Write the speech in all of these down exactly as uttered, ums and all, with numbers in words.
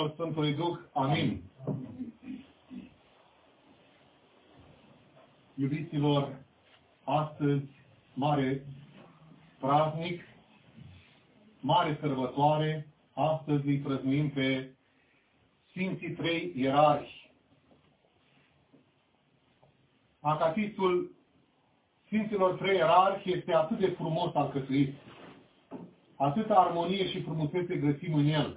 Sfântului Duh. Amin. Iubiților, astăzi, mare praznic, mare sărbătoare, astăzi îi prăznuim pe Sfinții Trei Ierarhi. Acatistul Sfinților Trei Ierarhi este atât de frumos alcătuit, atâta armonie și frumusețe găsim în el.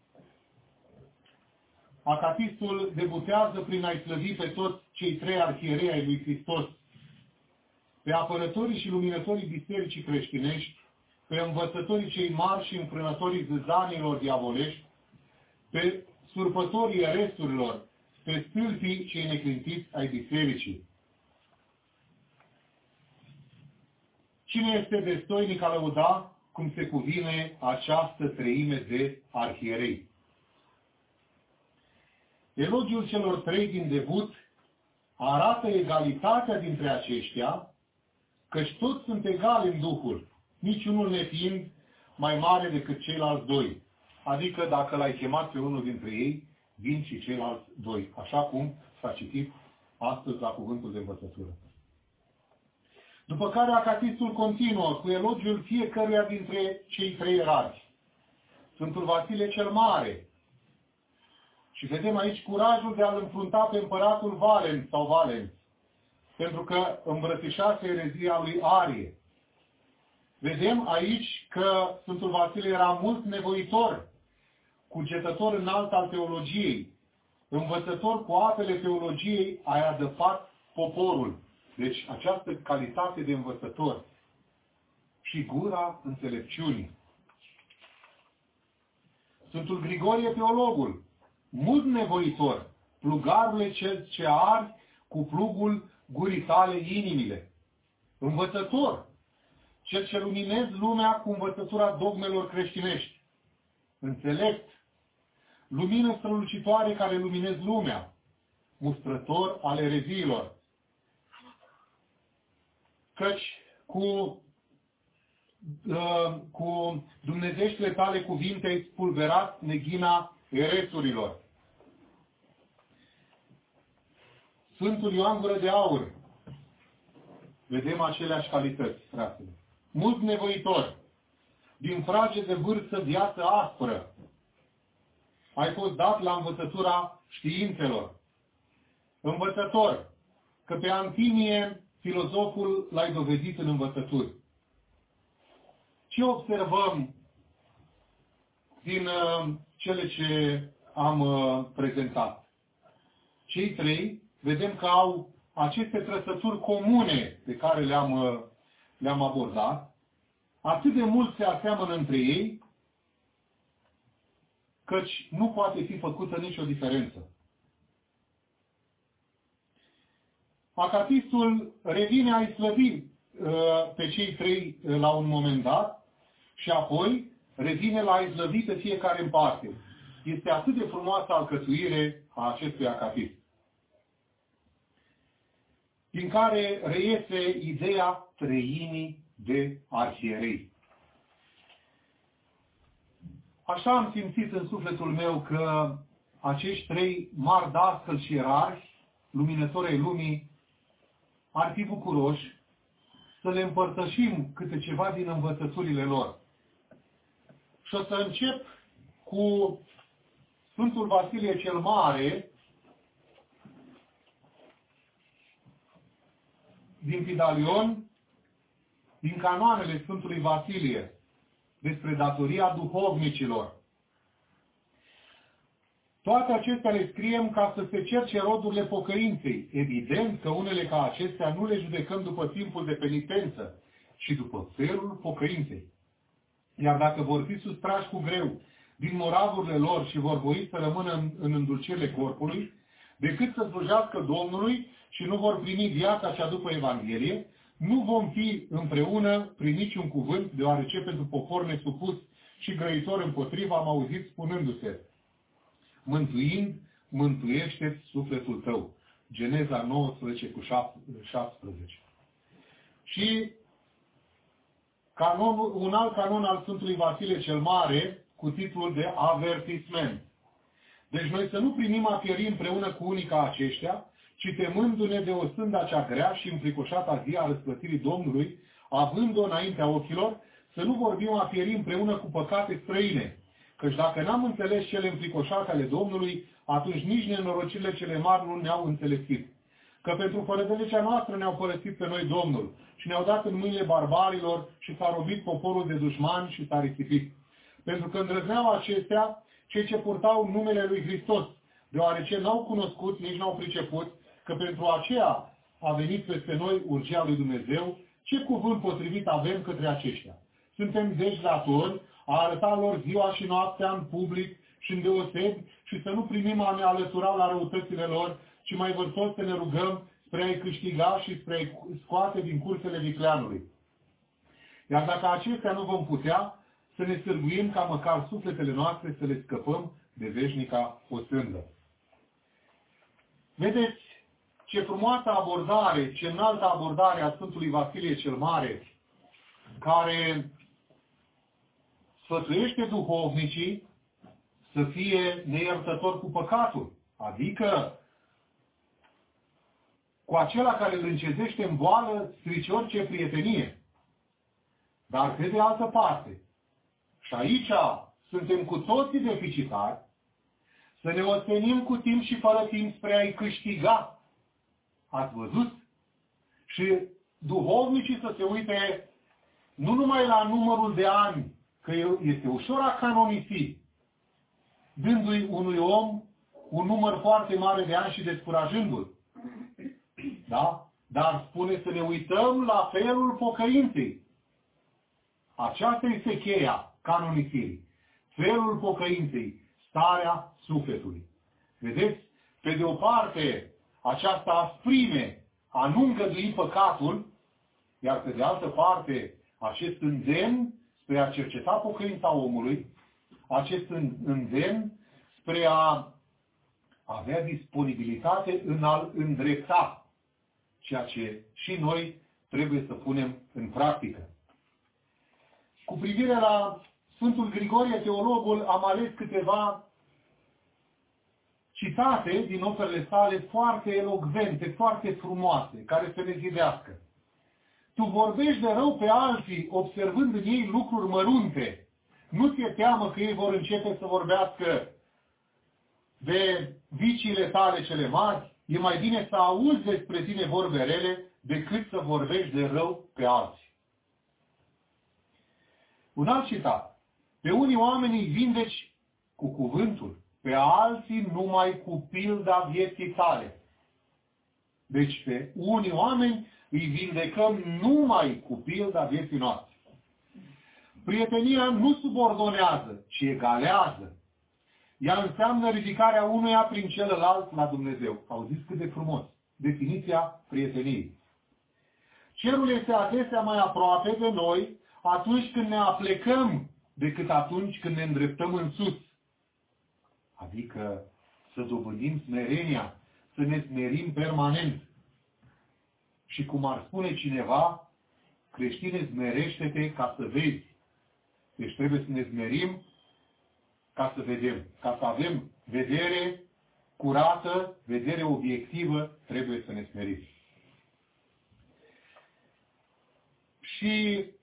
Acatistul debutează prin a-i slăvi pe toți cei trei arhierei ai lui Hristos, pe apărătorii și luminătorii bisericii creștinești, pe învățătorii cei mari și înfrânătorii zâzanilor diavolești, pe surpătorii eresurilor, pe stâlpii cei neclintiți ai bisericii. Cine este destoinic a lăuda cum se cuvine această treime de arhierei? Elogiul celor trei din debut arată egalitatea dintre aceștia, căci toți sunt egali în Duhul, niciunul nefiind mai mare decât ceilalți doi. Adică dacă l-ai chemat pe unul dintre ei, vin și ceilalți doi. Așa cum s-a citit astăzi la cuvântul de învățătură. După care acatistul continuă cu elogiul fiecăruia dintre cei trei ierarhi. Sfântul Vasile cel Mare. Și vedem aici curajul de a-l înfrunta pe împăratul Valens sau Valens, pentru că îmbrățișase erezia lui Arie. Vedem aici că Sfântul Vasile era mult nevoitor, cugetător înalt al teologiei, învățător cu apele teologiei, a adăpat poporul. Deci această calitate de învățător și gura înțelepciunii. Sfântul Grigorie Teologul, mult nevoitor, plugarule cel ce arzi cu plugul gurii tale inimile. Învățător, cel ce luminezi lumea cu învățătura dogmelor creștinești. Înțelept, lumină strălucitoare care luminezi lumea. Mustrător al ereziilor. Căci cu, uh, cu dumnezeștile tale cuvinte ai spulberat neghina eresurilor. Sfântul Ioan Gură de Aur. Vedem aceleași calități, fratele. Mult nevoitor, din frage de vârstă viață aspră, ai fost dat la învățătura științelor. Învățător, că pe Antimie, filozoful, l-ai dovedit în învățături. Ce observăm din uh, cele ce am uh, prezentat? Cei trei, vedem că au aceste trăsături comune pe care le-am uh, le-am abordat, atât de mult se aseamănă între ei, căci nu poate fi făcută nicio diferență. Acatistul revine a-i slăvi uh, pe cei trei uh, la un moment dat și apoi revine la a-i slăvi pe fiecare în parte. Este atât de frumoasă alcătuire a acestui acatist, din care reiese ideea treimii de arhierei. Așa am simțit în sufletul meu că acești trei mari dascăli și ierarhi, luminători ai lumii, ar fi bucuroși să le împărtășim câte ceva din învățăturile lor. Și o să încep cu Sfântul Vasile cel Mare, din Pidalion, din canoanele Sfântului Vasilie, despre datoria duhovnicilor. Toate acestea le scriem ca să se cerce rodurile pocăinței. Evident că unele ca acestea nu le judecăm după timpul de penitență, ci după felul pocăinței. Iar dacă vor fi sustrași cu greu din moravurile lor și vor voi să rămână în, în îndulcirile corpului, decât să slujească Domnului și nu vor primi viața cea după Evanghelie, nu vom fi împreună prin niciun cuvânt, deoarece pentru popor nesupus și grăitor împotriva am auzit spunându-se: mântuind, mântuiește-ți sufletul tău. Geneza nouăsprezece cu șaptesprezece. Și canonul, un alt canon al Sfântului Vasile cel Mare, cu titlul de avertisment. Deci noi să nu primim a pieri împreună cu unii ca aceștia, ci temându-ne de o sânda cea grea și înfricoșata zi a răsplătirii Domnului, având-o înaintea ochilor, să nu vorbim a pieri împreună cu păcate străine. Căci dacă n-am înțeles cele înfricoșate ale Domnului, atunci nici nenorocirile cele mari nu ne-au înțelesit. Că pentru fără de legea noastră ne-au părăsit pe noi Domnul și ne-au dat în mâinile barbarilor și s-a robit poporul de dușmani și s-a risipit. Pentru că îndrăzneau acestea cei ce purtau numele lui Hristos, deoarece n-au cunoscut, nici n-au priceput, că pentru aceea a venit peste noi urgia lui Dumnezeu, ce cuvânt potrivit avem către aceștia. Suntem deci datori a arăta lor ziua și noaptea în public și în deosebi și să nu primim a ne alătura la răutățile lor, ci mai vârtos să ne rugăm spre a-i câștiga și spre a-i scoate din cursele vicleanului. Iar dacă acestea nu vom putea, să ne sârguim ca măcar sufletele noastre să le scăpăm de veșnica osândă. Vedeți ce frumoasă abordare, ce înaltă abordare a Sfântului Vasilie cel Mare, care sfătuiește duhovnicii să fie neiertători cu păcatul, adică cu acela care îl încezește în boală strice orice prietenie. Dar pe de altă parte, și aici suntem cu toții deficitari, să ne ostenim cu timp și fără timp spre a-i câștiga. Ați văzut? Și duhovnicii să se uite nu numai la numărul de ani, că este ușor a canonisi, dându-i unui om un număr foarte mare de ani și descurajându-l. Da? Dar spune să ne uităm la felul pocăinței. Aceasta este cheia canonisirii. Felul pocăinței, starea sufletului. Vedeți? Pe de o parte, aceasta asprime a nu îngădui păcatul, iar pe de altă parte, acest îndemn spre a cerceta pocăința omului, acest îndemn spre a avea disponibilitate în a-l îndrepta, ceea ce și noi trebuie să punem în practică. Cu privire la Sfântul Grigorie, teologul, am ales câteva citate din operele sale foarte elocvente, foarte frumoase, care să ne zidească. Tu vorbești de rău pe alții, observând în ei lucruri mărunte. Nu ți-e teamă că ei vor începe să vorbească de viciile tale cele mari? E mai bine să auzi despre tine vorbe rele decât să vorbești de rău pe alții. Un alt citat. Pe unii oameni îi vindeci cu cuvântul, pe alții numai cu pilda vieții tale. Deci pe unii oameni îi vindecăm numai cu pilda vieții noastre. Prietenia nu subordonează, ci egalează. Ea înseamnă ridicarea unuia prin celălalt la Dumnezeu. Auziți cât de frumos. Definiția prieteniei. Cerul este adesea mai aproape de noi atunci când ne aplecăm decât atunci când ne îndreptăm în sus. Adică să dobândim smerenia, să ne smerim permanent. Și cum ar spune cineva, creștine, smerește-te ca să vezi. Deci trebuie să ne smerim ca să vedem. Ca să avem vedere curată, vedere obiectivă, trebuie să ne smerim. Și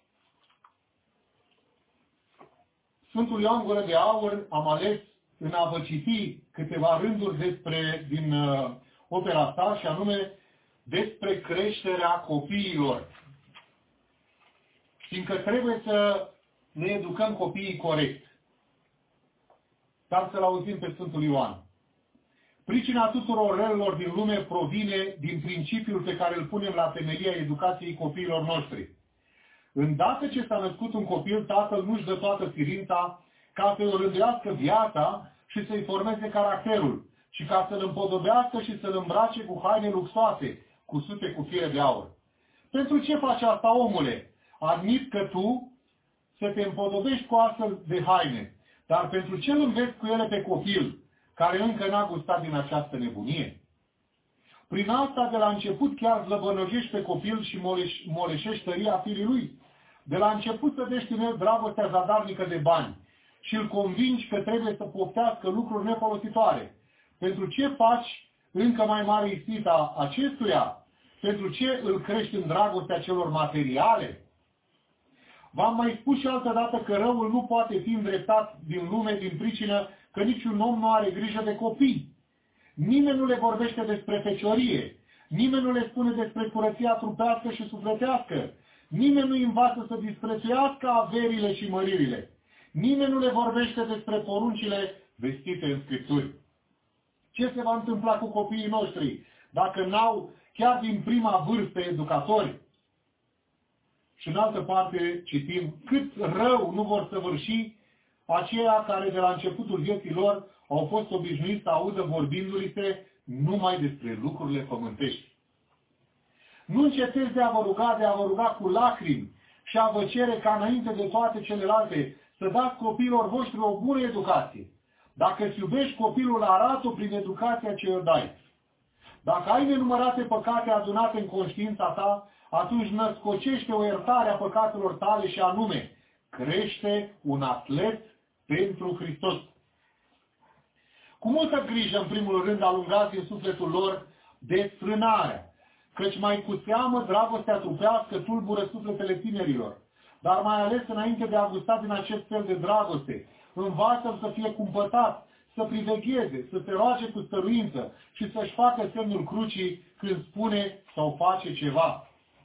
Sfântul Ioan Gură de Aur am ales în a vă citi câteva rânduri despre, din uh, opera sa, și anume despre creșterea copiilor. Fiindcă trebuie să ne educăm copiii corect. Dar să-l auzim pe Sfântul Ioan. Pricina tuturor relelor din lume provine din principiul pe care îl punem la temelia educației copiilor noștri. Îndată ce s-a născut un copil, tatăl nu-și dă toată silința ca să-i rânduiască viața și să-i formeze caracterul, ci ca să-l împodobească și să-l îmbrace cu haine luxoase, cusute cu fire de aur. Pentru ce faci asta, omule? Admit că tu să te împodobești cu astfel de haine, dar pentru ce îl înveți cu ele pe copil, care încă n-a gustat din această nebunie? Prin asta, de la început, chiar zlăbănogești pe copil și moleș- moleșești tăria firii lui. De la început să dești în el dragostea zadarnică de bani și îl convingi că trebuie să poftească lucruri nefolositoare. Pentru ce faci încă mai mare ispita acestuia? Pentru ce îl crești în dragostea celor materiale? V-am mai spus și altă dată că răul nu poate fi îndreptat din lume din pricină că niciun om nu are grijă de copii. Nimeni nu le vorbește despre feciorie. Nimeni nu le spune despre curăția trupească și sufletească. Nimeni nu învață să disprețuiască averile și măririle. Nimeni nu le vorbește despre poruncile vestite în Scripturi. Ce se va întâmpla cu copiii noștri dacă n-au chiar din prima vârstă educatori? Și în altă parte citim cât rău nu vor săvârși aceia care de la începutul vieții lor au fost obișnuiți să audă vorbindu-li se numai despre lucrurile pământești. Nu încetezi de a vă ruga, de a vă ruga cu lacrimi și a vă cere ca înainte de toate celelalte să dați copiilor voștri o bună educație. Dacă îți iubești copilul, arată-o prin educația ce îi dai. Dacă ai nenumărate păcate adunate în conștiința ta, atunci născocește o iertare a păcatelor tale și anume, crește un atlet pentru Hristos. Cu multă grijă, în primul rând, alungați în sufletul lor desfrânarea, căci mai cu seamă dragostea trupească tulbură sufletele tinerilor, dar mai ales înainte de a gusta din acest fel de dragoste, învață-l să fie cumpătat, să privegheze, să se roage cu stăruință și să-și facă semnul crucii când spune sau face ceva.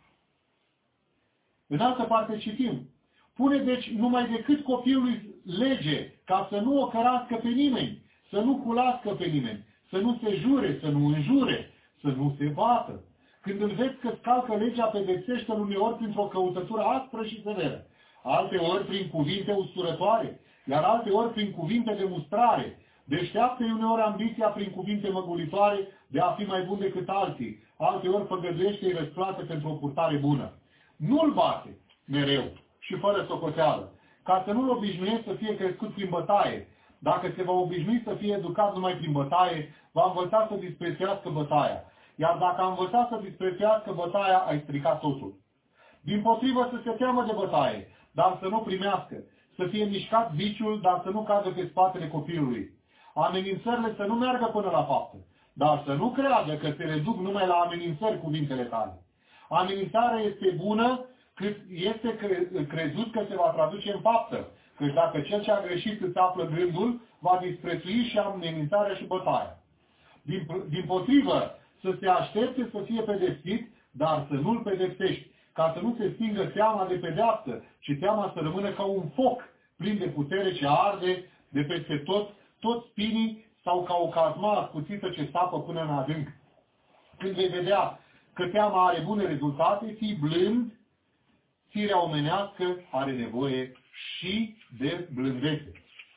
În altă parte citim, pune deci numai decât copilului lege, ca să nu o cărască pe nimeni, să nu culască pe nimeni, să nu se jure, să nu înjure, să nu se bată. Când îl vezi că scalcă legea, pedepsește-l uneori printr-o căutătură aspră și severă, alteori prin cuvinte usturătoare, iar alteori prin cuvinte de mustrare. Deșteaptă-i uneori ambiția prin cuvinte măgulitoare de a fi mai bun decât alții, alteori făgăduiește-i răsplată pentru o purtare bună. Nu-l bate mereu și fără socoteală, ca să nu-l obișnuiești să fie crescut prin bătaie. Dacă se va obișnui să fie educat numai prin bătaie, va învăța să disprețuiască bătaia. Iar dacă a învățat să disprețuiască bătaia, ai stricat totul. Dimpotrivă să se teamă de bătaie, dar să nu primească, să fie mișcat viciul, dar să nu cadă pe spatele copilului. Amenințările să nu meargă până la faptă, dar să nu creadă că se reduc numai la amenințări cuvintele tale. Amenințarea este bună cât este cre crezut că se va traduce în faptă, căci dacă cel ce a greșit îți află gândul, va disprețui și amenințarea și bătaia. Din, din potrivă, să se aștepte să fie pedepsit, dar să nu-l pedepsești, ca să nu se stingă teama de pedeapsă, ci teama să rămână ca un foc plin de putere ce arde de peste tot, tot spinii, sau ca o cazma ascuțită ce sapă până în adânc. Când vei vedea că teama are bune rezultate, fii blând, firea omenească are nevoie și de blândețe.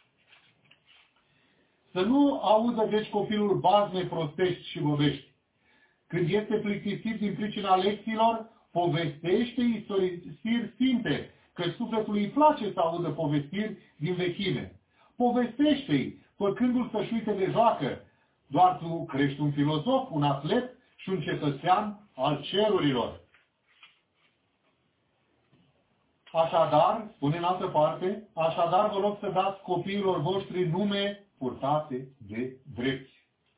Să nu audă deci copilul bazme prostești și bovești. Când este plictisit din pricina lecțiilor, povestește istorisiri sfinte, că sufletului îi place să audă povestiri din vechime. Povestește-i, făcându-l să-și uite de joacă. Doar tu crești un filozof, un atlet și un cetățean al cerurilor. Așadar, spune în altă parte, așadar vă rog să dați copiilor voștri nume purtate de drepți.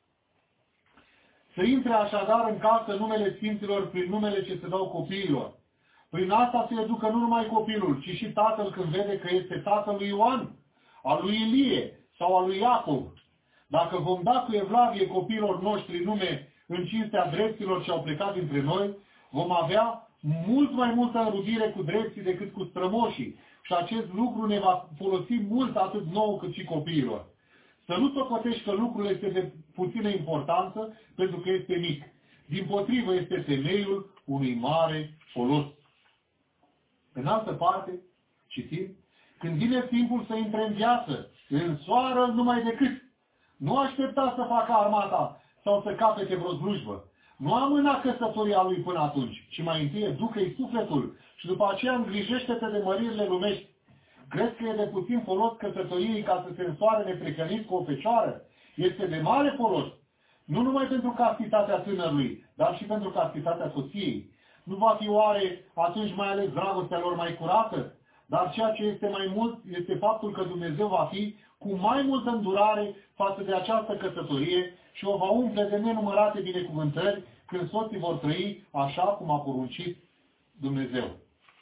Să intre așadar în casă numele Sfinților prin numele ce se dau copiilor. Prin asta se educă nu numai copilul, ci și tatăl când vede că este tatăl lui Ioan, al lui Ilie sau al lui Iacov. Dacă vom da cu evlavie copiilor noștri nume în cinstea dreptilor ce au plecat dintre noi, vom avea mult mai multă înrudire cu drepții decât cu strămoșii și acest lucru ne va folosi mult atât nouă cât și copiilor. Să nu socotești că lucrul este de puțină importanță pentru că este mic. Dimpotrivă este temeiul unui mare folos. În altă parte, citim, când vine timpul să intre în viață, însoară numai decât. Nu aștepta să facă armata sau să capete vreo slujbă. Nu amâna căsătoria lui până atunci, ci mai întâi educă-i sufletul și după aceea îngrijește-te de măririle lumești. Crezi că e de puțin folos căsătoriei ca să se însoare neprihănit cu o fecioară? Este de mare folos. Nu numai pentru castitatea tânărului, dar și pentru castitatea soției. Nu va fi oare atunci mai ales dragostea lor mai curată? dar ceea ce este mai mult este faptul că Dumnezeu va fi cu mai multă îndurare față de această căsătorie și o va umple de nenumărate binecuvântări când soții vor trăi așa cum a poruncit Dumnezeu.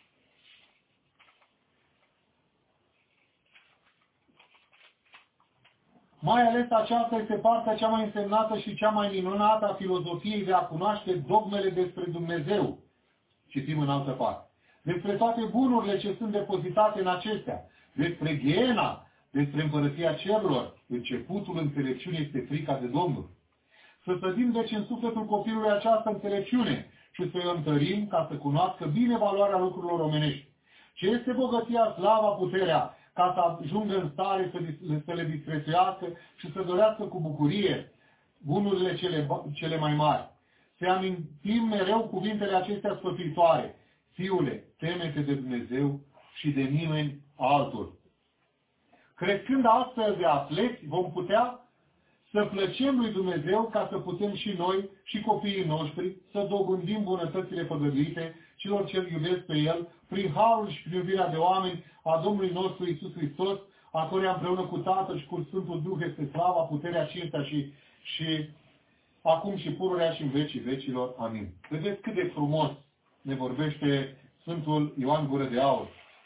Mai ales aceasta este partea cea mai însemnată și cea mai minunată a filozofiei de a cunoaște dogmele despre Dumnezeu. Citim în altă parte. Despre toate bunurile ce sunt depozitate în acestea. Despre Gheena, despre împărăția cerurilor. Începutul înțelepciunii este frica de Domnul. Să sădim deci în sufletul copilului această înțelepciune și să o întărim ca să cunoască bine valoarea lucrurilor omenești. Ce este bogăția, slava, puterea, ca să ajungă în stare să, să le disprețuiască și să dorească cu bucurie bunurile cele, cele mai mari. Să amintim mereu cuvintele acestea sfătuitoare. Fiule, teme-te de Dumnezeu și de nimeni altul. Crescând astfel de atleți, vom putea să plăcem lui Dumnezeu ca să putem și noi și copiii noștri să dobândim bunătățile făgăduite celor ce îl iubesc pe El, prin harul și prin iubirea de oameni a Domnului nostru Iisus Hristos, a căruia împreună cu Tatăl și cu Sfântul Duh este slava, puterea, cinstea și, și acum și pururea și în vecii vecilor. Amin. Vedeți cât de frumos ne vorbește Sfântul Ioan Gură de Aur.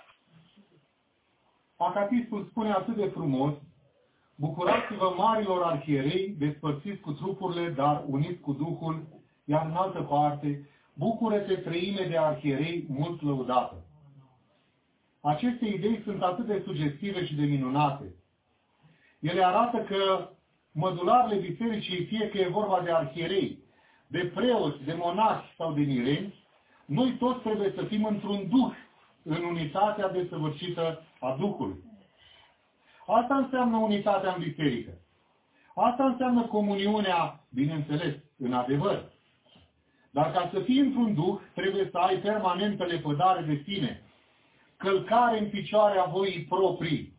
Acatistul spune atât de frumos: bucurați-vă marilor arhierei, despărțiți cu trupurile, dar uniți cu Duhul, iar în altă parte, bucură-te treime de arhierei mult lăudată. Aceste idei sunt atât de sugestive și de minunate. Ele arată că mădularele bisericii, fie că e vorba de arhierei, de preoți, de monași sau de mireni, noi toți trebuie să fim într-un Duh, în unitatea desăvârșită a Duhului. Asta înseamnă unitatea în biserică. Asta înseamnă comuniunea, bineînțeles, în adevăr. Dar ca să fii într-un Duh, trebuie să ai permanentă lepădare de sine, călcare în picioare a voii proprii.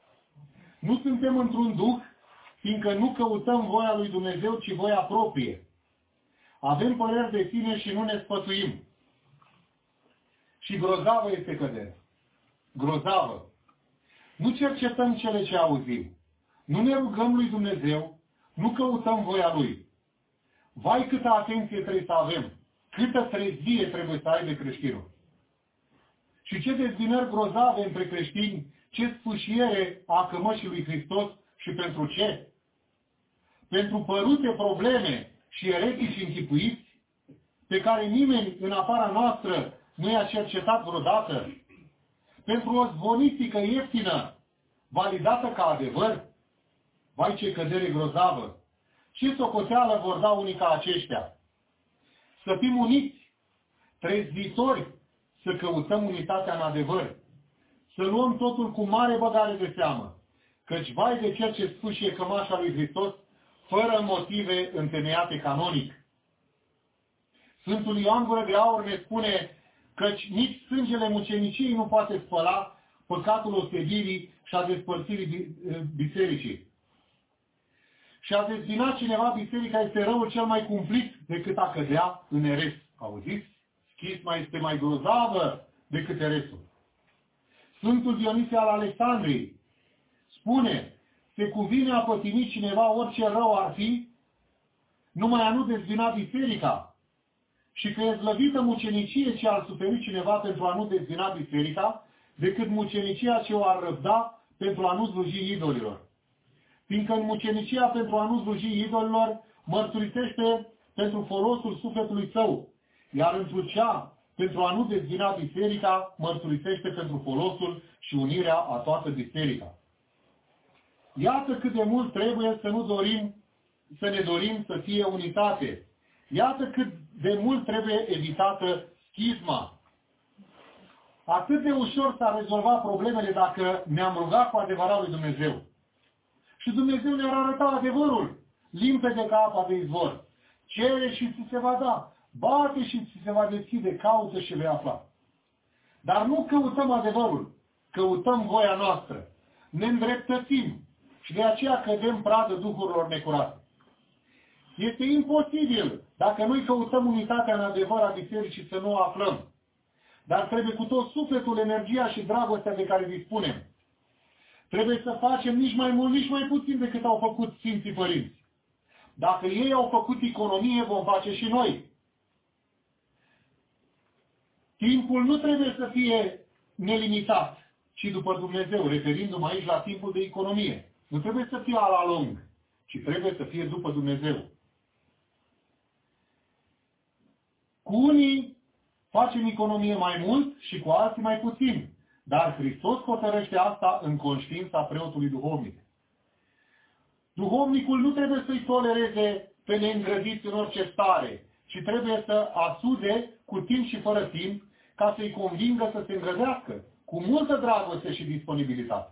Nu suntem într-un Duh, fiindcă nu căutăm voia lui Dumnezeu, ci voia proprie. Avem păreri de sine și nu ne sfătuim. Și grozavă este căderea. Grozavă. Nu cercetăm cele ce auzim. Nu ne rugăm lui Dumnezeu, nu căutăm voia Lui. Vai câtă atenție trebuie să avem, câtă trezie trebuie să aibă creștinul. Și ce dezbinări grozave între creștini, ce sfâșiere a cămășii lui Hristos și pentru ce? Pentru părute probleme și eretici închipuiți, pe care nimeni în afara noastră nu i-a cercetat vreodată, pentru o zvonistică ieftină, validată ca adevăr? Vai ce cădere grozavă! Ce socoteală vor da unii ca aceștia? Să fim uniți, trezvitori, să căutăm unitatea în adevăr, să luăm totul cu mare băgare de seamă, căci vai de cel ce sfâșie cămașa lui Hristos, fără motive întemeiate canonic. Sfântul Ioan Gură de Aur ne spune căci nici sângele muceniciei nu poate spăla păcatul ostevirii și a despărțirii bisericii. Și a dezbina cineva biserica este răul cel mai cumplit decât a cădea în eres. Auziți? Schisma este mai grozavă decât eresul. Sfântul Dionisie al Alexandriei spune: se cuvine a pătimi cineva orice rău ar fi, numai a nu dezbina biserica. Și că e slăvită mucenicie ce ar suferi cineva pentru a nu dezbina biserica, decât mucenicia ce o ar răbda pentru a nu sluji idolilor. Fiindcă în mucenicia pentru a nu sluji idolilor mărturisește pentru folosul sufletului său, iar într-o cea pentru a nu dezbina biserica mărturisește pentru folosul și unirea a toată biserica. Iată cât de mult trebuie să nu dorim, să ne dorim să fie unitate. Iată cât de mult trebuie evitată schisma. Atât de ușor s-ar rezolva problemele dacă ne-am rugat cu adevărat lui Dumnezeu. Și Dumnezeu ne-ar arăta adevărul, limpede ca apa de izvor. Cere și ți se va da, bate și ți se va deschide, caută și vei afla. Dar nu căutăm adevărul, căutăm voia noastră. Ne îndreptățim și de aceea cădem pradă duhurilor necurate. Este imposibil, dacă noi căutăm unitatea în adevăr a bisericii, să nu o aflăm. dar trebuie cu tot sufletul, energia și dragostea de care dispunem. Trebuie să facem nici mai mult, nici mai puțin decât au făcut Sfinții Părinți. Dacă ei au făcut economie, vom face și noi. Timpul nu trebuie să fie nelimitat, ci după Dumnezeu, referindu-mă aici la timpul de economie. Nu trebuie să fie ala lung, ci trebuie să fie după Dumnezeu. Cu unii facem economie mai mult și cu alții mai puțin, dar Hristos hotărăște asta în conștiința preotului duhovnic. Duhovnicul nu trebuie să-i tolereze pe neîngrădiți în orice stare, ci trebuie să asude cu timp și fără timp ca să-i convingă să se îngrădească, cu multă dragoste și disponibilitate.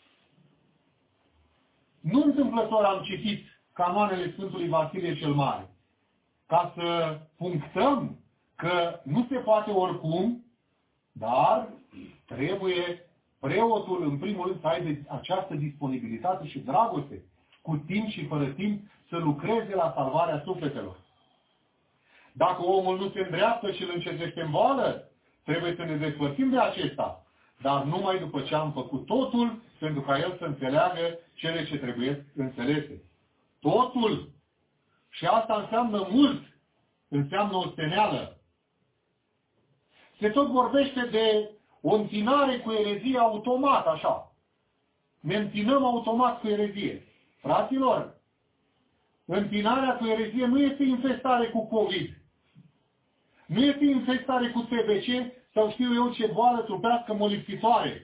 Nu întâmplător am citit canoanele Sfântului Vasile cel Mare, ca să punctăm că nu se poate oricum, dar trebuie preotul, în primul rând, să aibă această disponibilitate și dragoste, cu timp și fără timp, să lucreze la salvarea sufletelor. Dacă omul nu se îndreaptă și îl încetește în boală, trebuie să ne despărțim de acesta, dar numai după ce am făcut totul, pentru ca el să înțeleagă cele ce trebuie înțelese. Totul! Și asta înseamnă mult, înseamnă o steneală. Se tot vorbește de o întinare cu erezie automat, așa. Ne întinăm automat cu erezie. Fraților, întinarea cu erezie nu este infestare cu COVID. Nu este infestare cu T B C sau știu eu ce boală trupească molipsitoare.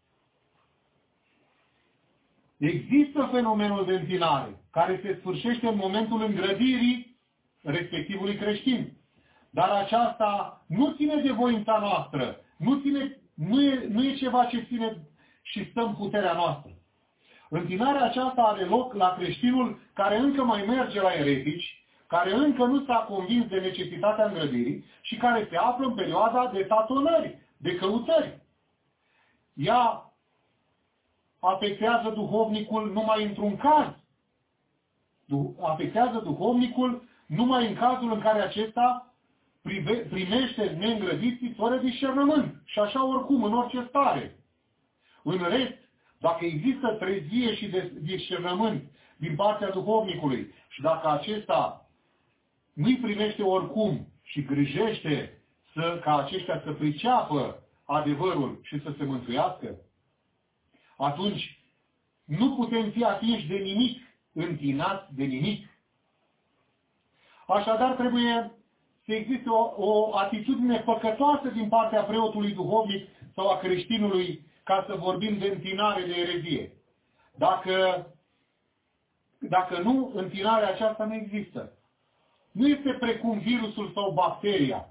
Există fenomenul de întinare, care se sfârșește în momentul îngrădirii respectivului creștin. Dar aceasta nu ține de voința noastră, nu, ține, nu, e, nu e ceva ce ține și stă în puterea noastră. Întinarea aceasta are loc la creștinul care încă mai merge la eretici, care încă nu s-a convins de necesitatea îngrădirii și care se află în perioada de tatonări, de căutări. Ea afectează duhovnicul numai într-un caz. Afectează duhovnicul numai în cazul în care acesta primește neîngrădiții fără discernământ. Și așa oricum, în orice stare. În rest, dacă există trezie și discernământ din partea duhovnicului și dacă acesta nu-i primește oricum și grijește să, ca aceștia să priceapă adevărul și să se mântuiască, atunci nu putem fi atinși de nimic, întinați de nimic. Așadar, trebuie să existe o, o atitudine păcătoasă din partea preotului duhovnic sau a creștinului ca să vorbim de întinare de erezie. Dacă, dacă nu, întinarea aceasta nu există. Nu este precum virusul sau bacteria.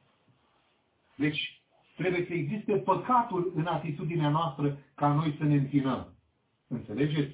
Deci, trebuie să existe păcatul în atitudinea noastră ca noi să ne întinăm. Înțelegeți?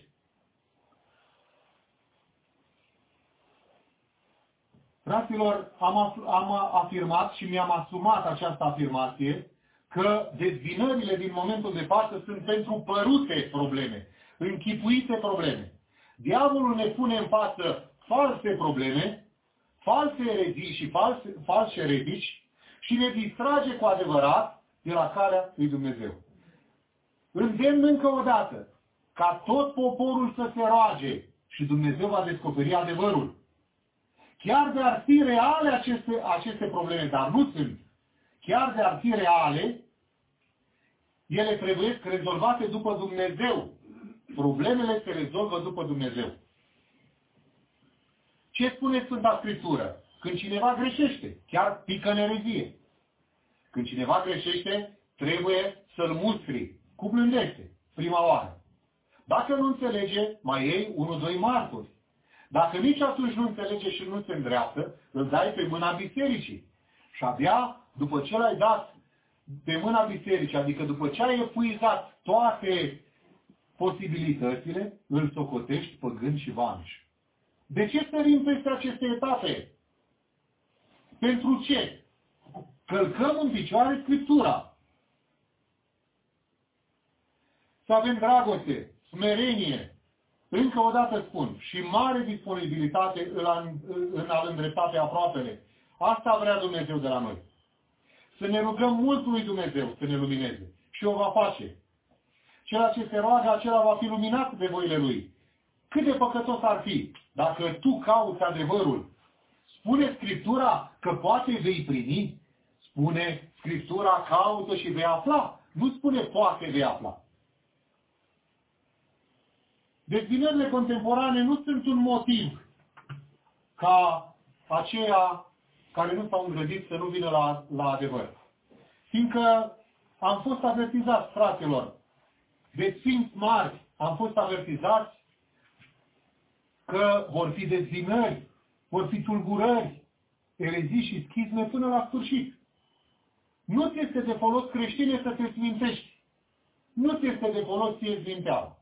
Fraților, am, am afirmat și mi-am asumat această afirmație că dezbinările din momentul de față sunt pentru părute probleme, închipuite probleme. Diavolul ne pune în față false probleme, false erezii și false, false eretici și ne distrage cu adevărat de la calea lui Dumnezeu. Îndemn încă o dată ca tot poporul să se roage și Dumnezeu va descoperi adevărul. Chiar de ar fi reale aceste, aceste probleme, dar nu sunt, chiar de ar fi reale, ele trebuie rezolvate după Dumnezeu. Problemele se rezolvă după Dumnezeu. Ce spune Sfânta Scriptură? Când cineva greșește, chiar pică în erezie. Când cineva greșește, trebuie să-l mustri cu blândește, prima oară. Dacă nu înțelege, mai iei unul, doi martori. Dacă nici atunci nu înțelege și nu se îndreaptă, îl dai pe mâna bisericii. Și abia după ce l-ai dat pe mâna bisericii, adică după ce ai epuizat toate posibilitățile, îl socotești păgân și vaniș. De ce sărim peste aceste etape? Pentru ce? Călcăm în picioare Scriptura. Să avem dragoste, smerenie, încă o dată spun, și mare disponibilitate în a-l îndrepta pe aproapele. Asta vrea Dumnezeu de la noi. să ne rugăm mult lui Dumnezeu să ne lumineze. Și o va face. Cel ce se roagă, acela va fi luminat de voile lui. Cât de păcătos ar fi dacă tu cauți adevărul. Spune Scriptura că poate vei primi. Spune Scriptura caută și vei afla. Nu spune poate vei afla. Dezbinările contemporane nu sunt un motiv ca aceia care nu s-au îngrădit să nu vină la, la adevăr. Fiindcă am fost avertizați, fraților, de sfinți mari, am fost avertizați că vor fi dezbinări, vor fi tulburări, erezii și schisme până la sfârșit. Nu ți este de folos, creștine, să te smintești. Nu ți este de folos ție sminteala.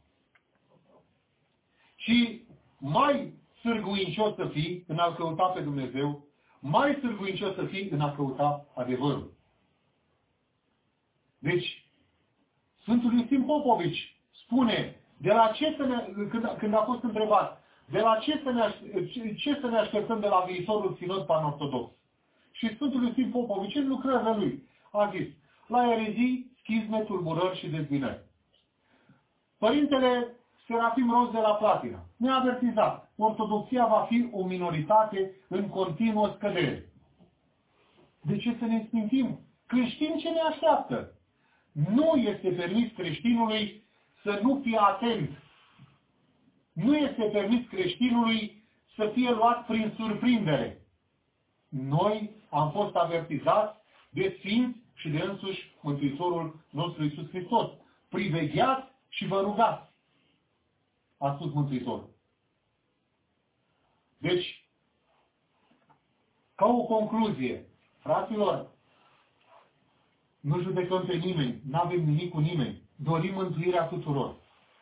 Și mai sârguincios să fii în a căuta pe Dumnezeu, mai sârguincios să fii în a căuta adevărul. Deci, Sfântul Iustin Popovici spune, de la ce să ne, când, când a fost întrebat, de la ce să, ne, ce să ne așteptăm de la viitorul sinod pan-ortodox? Și Sfântul Iustin Popovici, în lucrările lui, a zis, la erezii, schisme, tulburări și dezbinări. Părintele Serafim Roz de la Platina ne-a avertizat, ortodoxia va fi o minoritate în continuă scădere. De ce să ne smintim? Când știm ce ne așteaptă. Nu este permis creștinului să nu fie atent. Nu este permis creștinului să fie luat prin surprindere. Noi am fost avertizați de Sfinți și de însuși Mântuitorul nostru Iisus Hristos. Privegheați și vă rugați, a spus Mântuitorul. Deci, ca o concluzie, fraților, nu judecăm pe nimeni, nu avem nimic cu nimeni, dorim mântuirea tuturor.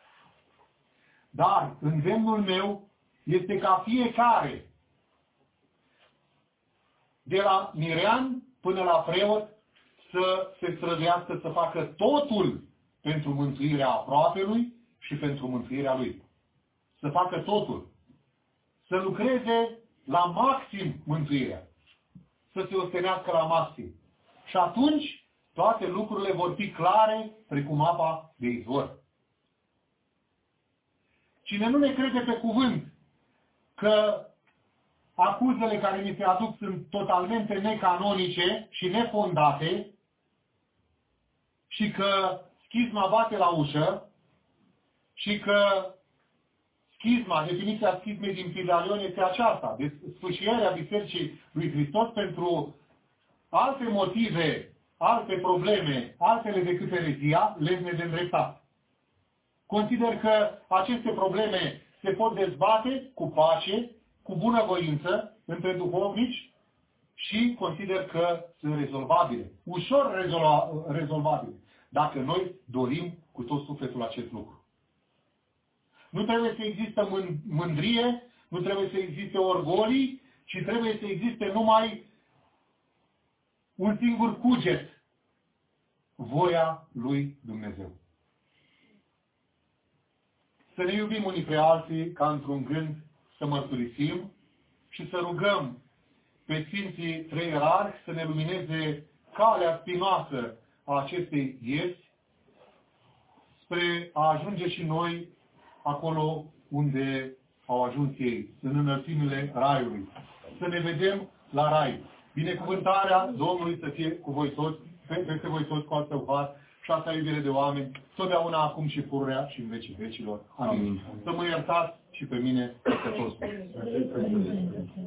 Dar îndemnul meu este ca fiecare, de la mirean până la preot, să se străduiască să facă totul pentru mântuirea aproapelui și pentru mântuirea lui. Să facă totul. Să lucreze la maxim mântuirea. Să se ostenească la maxim. Și atunci toate lucrurile vor fi clare precum apa de izvor. Cine nu ne crede pe cuvânt că acuzele care mi se aduc sunt totalmente necanonice și nefondate și că schisma bate la ușă și că schisma, definiția schismei din Pidalion este aceasta, de sfâșierea Bisericii lui Hristos pentru alte motive, alte probleme, altele decât erezia, lesne de îndreptat. Consider că aceste probleme se pot dezbate cu pace, cu bunăvoință, între duhovnici și consider că sunt rezolvabile. Ușor rezolva, rezolvabile. Dacă noi dorim cu tot sufletul acest lucru. Nu trebuie să existe mândrie, nu trebuie să existe orgolii, ci trebuie să existe numai un singur cuget. Voia lui Dumnezeu. Să ne iubim unii pe alții ca într-un gând, să mărturisim și să rugăm pe Sfinții Trei Ierarhi să ne lumineze calea spinoasă a acestei vieți spre a ajunge și noi acolo unde au ajuns ei, în înălțimile Raiului. Să ne vedem la Rai. Binecuvântarea Domnului să fie cu voi toți, peste voi toți cu al său har și asta iubire de oameni, totdeauna acum și pururea și în vecii vecilor. Amin. Amin. Să mă iertați și pe mine peste toți.